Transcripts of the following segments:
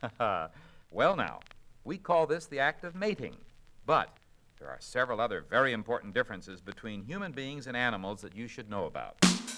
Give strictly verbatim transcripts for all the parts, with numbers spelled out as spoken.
Well, now, we call this the act of mating. But there are several other very important differences between human beings and animals that you should know about.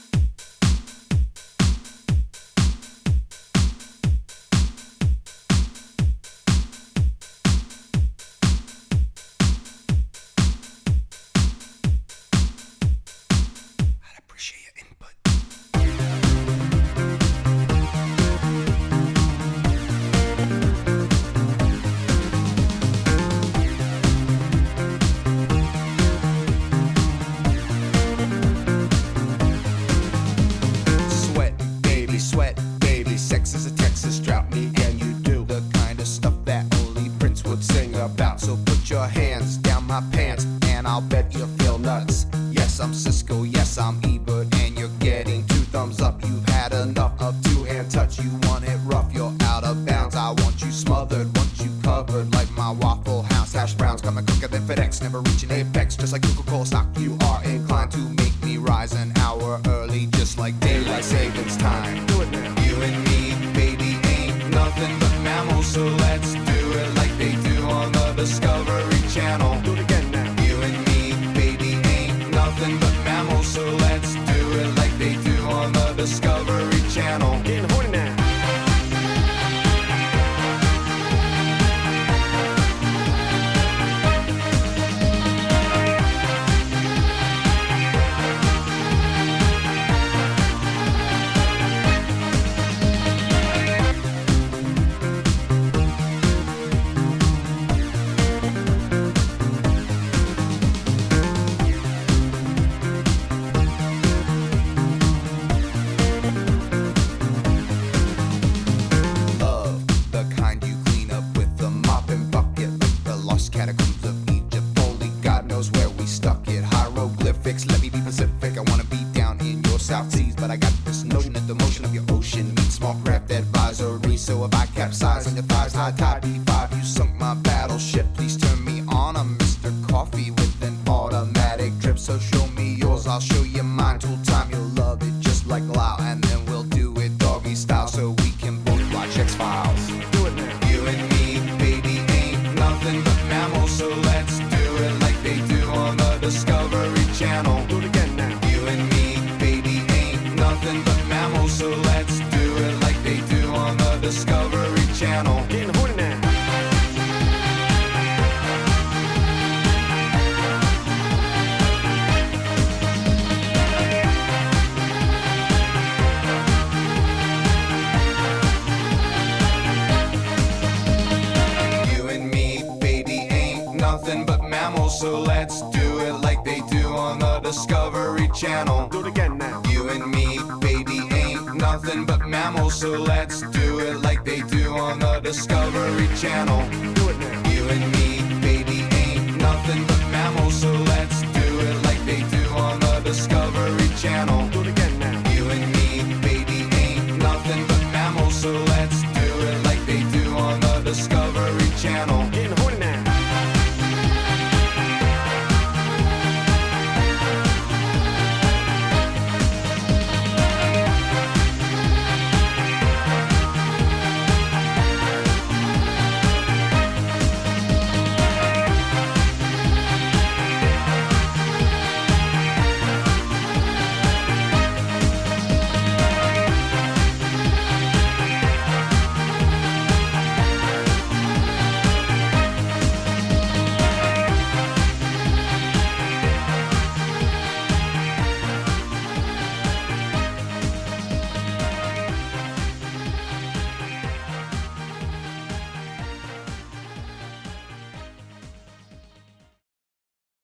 So put your hands down my pants and I'll bet you feel nuts. Yes, I'm Cisco, yes, I'm Ebert, and you're getting two thumbs up. You've had enough of two-hand touch. You want it rough, you're out of bounds. I want you smothered, want you covered like my Waffle House hash browns. Coming quicker than FedEx, never reaching apex. Just like Coca-Cola stock, you are inclined to make me rise an hour early, just like daylight savings time. Do it now. You and me, baby, ain't nothing but mammals, so let's do it like they do on the Discovery Channel. Do it again now. You and me, baby, ain't nothing but mammals, so let's do it like they do on the Discovery Channel. Getting horny now. Let me be Pacific, I wanna be down in your South Seas, but I got this notion that the motion of your ocean means small craft advisory. So if I capsize on your thighs, high tide B five, you sunk my battleship. Please turn me on, I'm Mister Coffee with an automatic drip. So show me yours, I'll show you mine. Tool time, you'll love it just like Lau, and then we'll do it doggy style so we can both watch X-Files. Do it now. You and me, baby, ain't nothing but mammals, so let's do it like they do on the Discovery Channel. Do it again now. You and me, baby, ain't nothing but mammals, so let's do it like they do on the Discovery Channel. Getting horny now. You and me, baby, ain't nothing but mammals, so let's do it like they do on the Discovery Channel. Do it again now. You and me, baby, ain't nothing but mammals, so let's do it like they do on the Discovery Channel.